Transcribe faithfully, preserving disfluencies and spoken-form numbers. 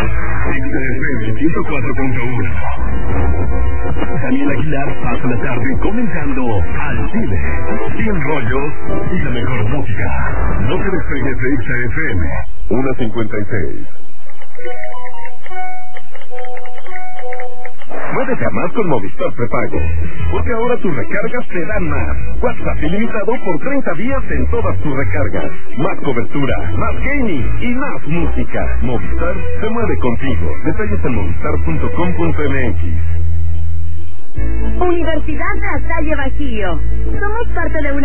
X F M ciento cuatro punto uno. Daniel Aguilar pasa la tarde comenzando Al Chile, sin rollos y la mejor música. No te despegues de X F M. una cincuenta y seis. Muévete a más con Movistar Prepago, porque ahora tus recargas te dan más. WhatsApp ilimitado por treinta días en todas tus recargas. Más cobertura, más gaming y más música. Movistar se mueve contigo. Detalles en movistar punto com punto m x. Universidad La Salle Bajío. Somos parte de una